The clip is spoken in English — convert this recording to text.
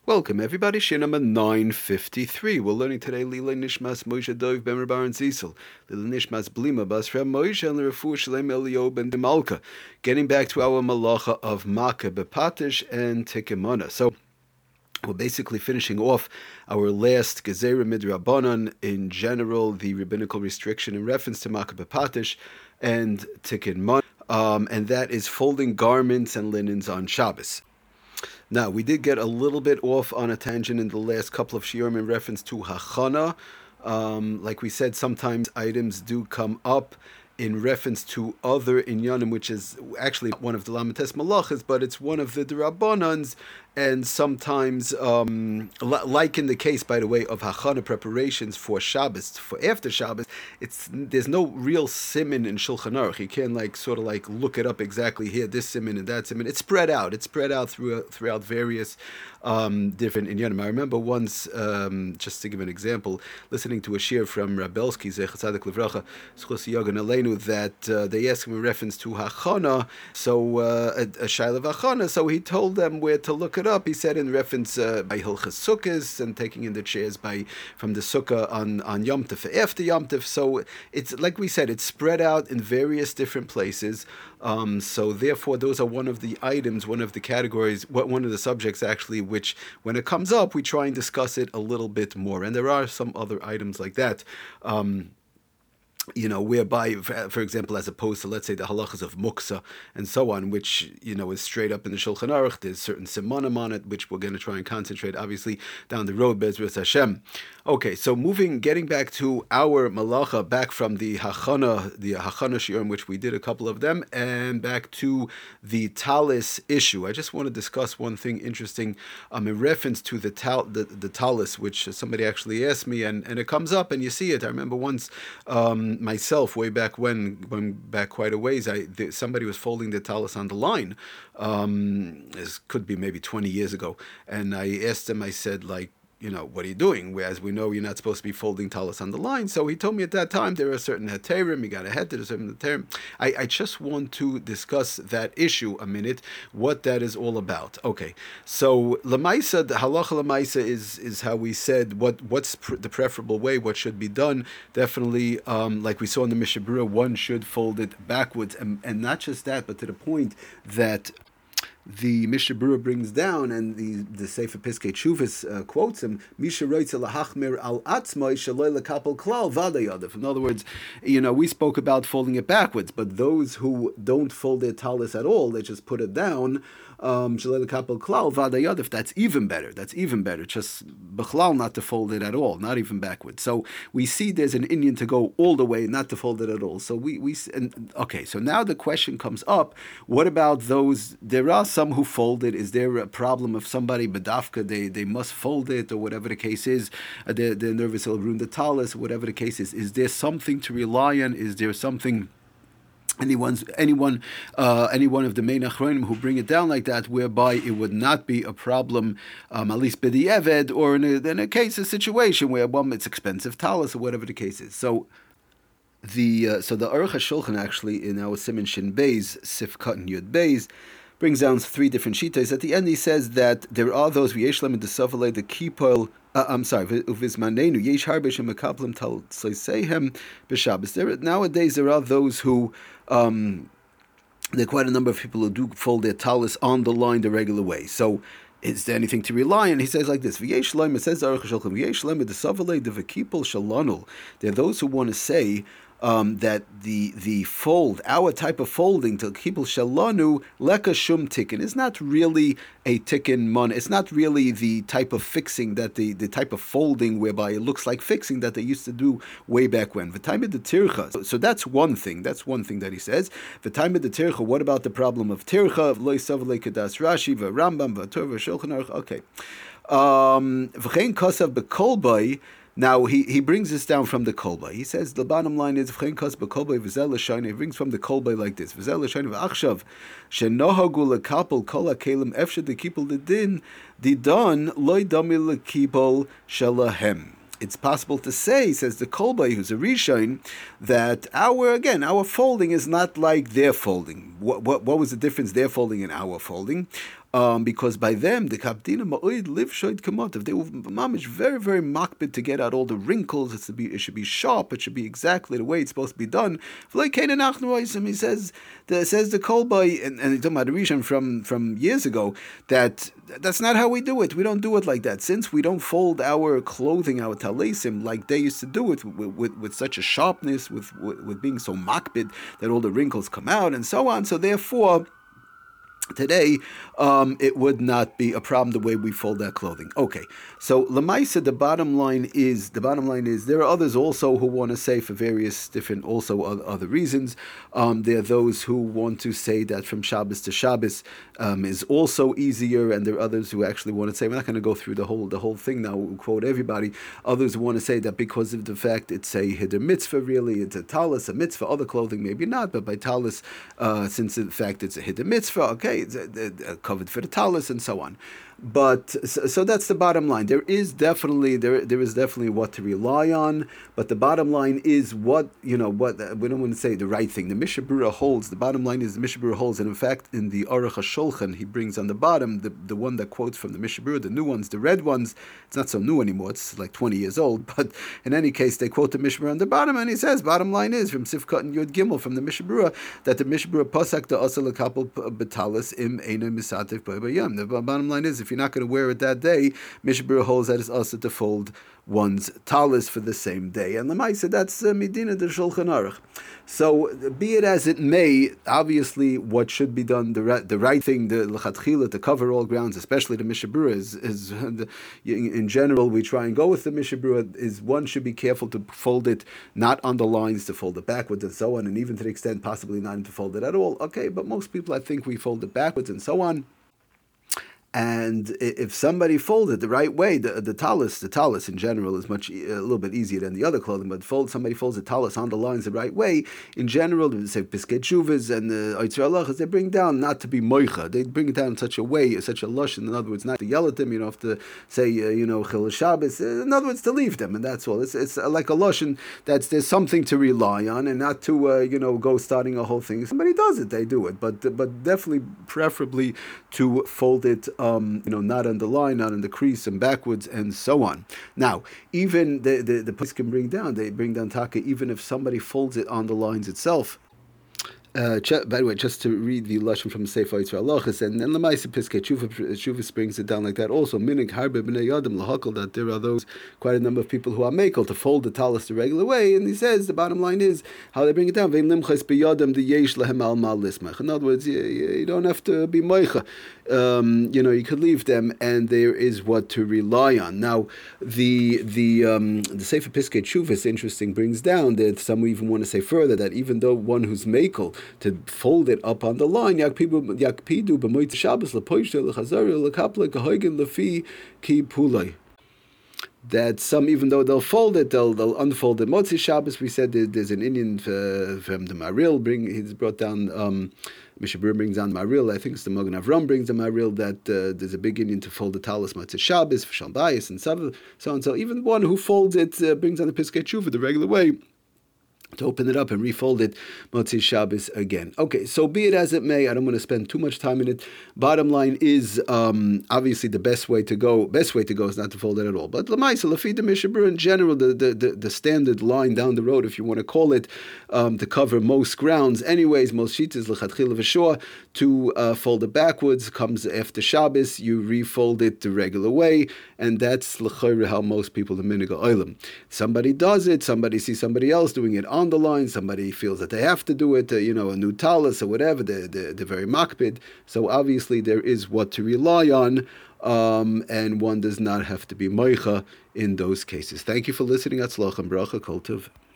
Welcome everybody, Shir number 953. We're learning today Lila Nishmas Moshe Dov Ben Rabar and Zisel, Lila Nishmas Blima Bas Reb Moshe and Refu Shalem Elio Ben Demalka. Getting back to our malacha of Makkah Bepatish and Tikimona. So we're basically finishing off our last Gezerah Midrabanan, in general, the rabbinical restriction in reference to Makkah Bepatish and Tikkun Mon, and that is folding garments and linens on Shabbos. Now, we did get a little bit off on a tangent in the last couple of shiurim in reference to hachana. Like we said, sometimes items do come up in reference to other inyanim, which is actually one of the Lamates Malachas, but it's one of the D'Rabbanans, and sometimes, like in the case, by the way, of hachana preparations for Shabbos, for after Shabbos, there's no real siman in Shulchan Aruch. You can't sort of look it up exactly here, this siman and that siman. It's spread out. It's spread out throughout various different inyanim. I remember once, just to give an example, listening to a shir from Rabelsky, Zechat Tzadik Livracha, Zchus Yogan Aleinu, that they asked him in reference to hachana, so a shaila of hachana, so he told them where to look it up. He said in reference by Hilchas Sukkos and taking in the chairs from the sukkah on Yom Tov after Yom Tov. So it's like we said, it's spread out in various different places. So therefore, those are one of the items, one of the categories, one of the subjects actually, which when it comes up, we try and discuss it a little bit more. And there are some other items like that. Whereby, for example, as opposed to, let's say, the halachas of muksa and so on, which, is straight up in the Shulchan Aruch, there's certain simanim on it, which we're going to try and concentrate, obviously, down the road, Bezras Hashem. Okay, so getting back to our malacha, back from the hachana shiurim, which we did a couple of them, and back to the talis issue. I just want to discuss one thing interesting in reference to the talis, which somebody actually asked me, and it comes up, and you see it. I remember once, myself, way back going back quite a ways, somebody was folding the talis on the line. This could be maybe 20 years ago. And I asked him, I said, what are you doing? Whereas we know you're not supposed to be folding talis on the line. So he told me at that time there are certain heterim, you got a heter, there's certain heterim. I just want to discuss that issue a minute, what that is all about. Okay, so lamaisa, the halacha lamaisa is how we said what's the preferable way, what should be done. Definitely, like we saw in the Mishnah Berurah, one should fold it backwards, and not just that, but to the point that the Mishnah Berurah brings down, and the Sefer Piskei Teshuvos quotes him, Misha roitze lahachmir al atzmai shaloi lekapel klal v'adei yadav. In other words, we spoke about folding it backwards, but those who don't fold their talis at all, they just put it down, shaloi lekapel klal v'adei yadav. That's even better. Just b'chlal, not to fold it at all, not even backwards. So we see there's an inyan to go all the way, not to fold it at all. So so now the question comes up: what about those? There are some who fold it. Is there a problem of somebody bedafka, they must fold it, or whatever the case is, they're nervous, it'll ruin the talis, whatever the case is? Is there something to rely on? Is there something, any one of the main achronim who bring it down like that, whereby it would not be a problem, at least b'di eved, or in a situation where it's expensive talis, or whatever the case is? So the Aruch HaShulchan, actually, in our Siman Shin Beis, Sif Katan Yud Beis, brings down three different shitas. At the end, he says that there are those v'yeshlam in the Safalei the kipol. Uvizmanenu yesh harbe shemekaplim tal soisehem b'Shabbos. Nowadays, there are those who there are quite a number of people who do fold their talis on the line the regular way. So, is there anything to rely on? He says like this: V'yesh leim, it says Aruch HaShulchan, V'yesh leim the Safalei the v'kipol shalanu. There are those who want to say that the fold, our type of folding, to kipul shalanu leka shum tikkun, is not really a tikkun mon. It's not really the type of fixing that the type of folding whereby it looks like fixing that they used to do way back when. The time of the tircha. So that's one thing. That's one thing that he says. The time of the tircha. What about the problem of tircha? Lo yisavle kedas Rashi v'Rambam v'Torah v'Shulchan Aruch. Okay. V'chein kosav b'kolbay. Now, he brings this down from the Kolbay. He says the bottom line is, he brings from the Kolbay like this: Shenohagu lekapel kol hakelim efshad lekipel ledin didon loy dami lekipel shalahem. It's possible to say, says the Kolbay, who's a Rishon, that our folding is not like their folding. What was the difference, their folding and our folding? because by them the kapdina ma'oid live shoyd kamotav. They were mamish very, very makbid to get out all the wrinkles. It should be sharp. It should be exactly the way it's supposed to be done. He says the Kolbai, and he's talking about the Rishon from years ago, that's not how we do it. We don't do it like that. Since we don't fold our clothing, our talesim, like they used to do it with such a sharpness, with being so makbid that all the wrinkles come out and so on. So therefore, today, it would not be a problem the way we fold that clothing. Okay, so Lamaisa, the bottom line is there are others also who want to say for various different also other reasons. There are those who want to say that from Shabbos to Shabbos is also easier, and there are others who actually want to say, we're not going to go through the whole thing now. We'll quote everybody. Others want to say that because of the fact it's a hiddur mitzvah, really, it's a talis, a mitzvah. Other clothing maybe not, but by talis, since in fact it's a hiddur mitzvah, okay, it's covered for the talis and so on. But so that's the bottom line. There is definitely what to rely on, but the bottom line is what we don't want to say the right thing. The Mishnah Berurah holds. The bottom line is the Mishnah Berurah holds, and in fact, in the Aruch HaShulchan, he brings on the bottom the one that quotes from the Mishnah Berurah, the new ones, the red ones. It's not so new anymore. It's like 20 years old. But in any case, they quote the Mishnah Berurah on the bottom, and he says, bottom line is from Sifkat and Yud Gimel from the Mishnah Berurah that the Mishnah Berurah pasak the asal kapel betalis im eina misatif b'bayam. The bottom line is, if you're not going to wear it that day, Mishnah Berurah holds that it's also to fold one's talis for the same day. And Lamaisa, that's Medina the Shulchan Aruch. So, be it as it may, obviously what should be done, the right thing, the l'chatchila, to cover all grounds, especially the Mishnah Berurah, is in general, we try and go with the Mishnah Berurah, is one should be careful to fold it not on the lines, to fold it backwards and so on, and even to the extent possibly not to fold it at all. Okay, but most people, I think, we fold it backwards and so on. And if somebody folds it the right way, the talis in general is a little bit easier than the other clothing. But somebody folds the talis on the lines the right way, in general, they say Piskei Teshuvos and the Oitzer Halachos, they bring down not to be moicha. They bring it down in such a way, such a lush. In other words, not to yell at them. You don't have to say Chil Shabbos. In other words, to leave them, and that's all. It's like a lush, and there's something to rely on, and not to go starting a whole thing. If somebody does it, they do it, but definitely preferably to fold it. Not on the line, not in the crease, and backwards, and so on. Now, even the place can bring down taka, even if somebody folds it on the lines itself. By the way, just to read the lashon from Sefer Yitzra Halachos, and then Lamaisa Piskei Teshuvos brings it down like that. Also, minig harbe b'nei yadam lahakol, that there are those quite a number of people who are makel to fold the talis the regular way. And he says the bottom line is how they bring it down. Vein limchas b'yadam the yesh lehem al mal lismach. In other words, you don't have to be moicha. You could leave them, and there is what to rely on. Now, the Sefer Piskei Teshuvos, interesting, brings down that some even want to say further that even though one who's makel to fold it up on the line, yakpidu b'moitz Shabbos lepoishte lechazari lekapla kahoigen lefi ki pulay. That some, even though they'll fold it, they'll unfold it. Motzi Shabbos, we said there's an Indian from the Maril. He's brought down. Mishnah Berurah brings down the Maril. I think it's the Magen Avram brings the Maril that there's a big Indian to fold the talis Motzei Shabbos for Shalom Bayis and so on. So even one who folds it brings down the Piskei Teshuvos the regular way, to open it up and refold it, Motzei Shabbos again. Okay, so be it as it may, I don't want to spend too much time in it. Bottom line is, obviously the best way to go is not to fold it at all. But Lamaisa, Lafi the Mishnah Berurah in general, the standard line down the road, if you want to call it, to cover most grounds. Anyways, most shitas l'chatchila v'shor, to fold it backwards, comes after Shabbos, you refold it the regular way, and that's l'chayre how most people, the minig ha'olam. Somebody does it, somebody sees somebody else doing it on the line, somebody feels that they have to do it, a new talis or whatever, they're very makbid. So obviously there is what to rely on, and one does not have to be moicha in those cases. Thank you for listening. Atzlach and bracha kol tov.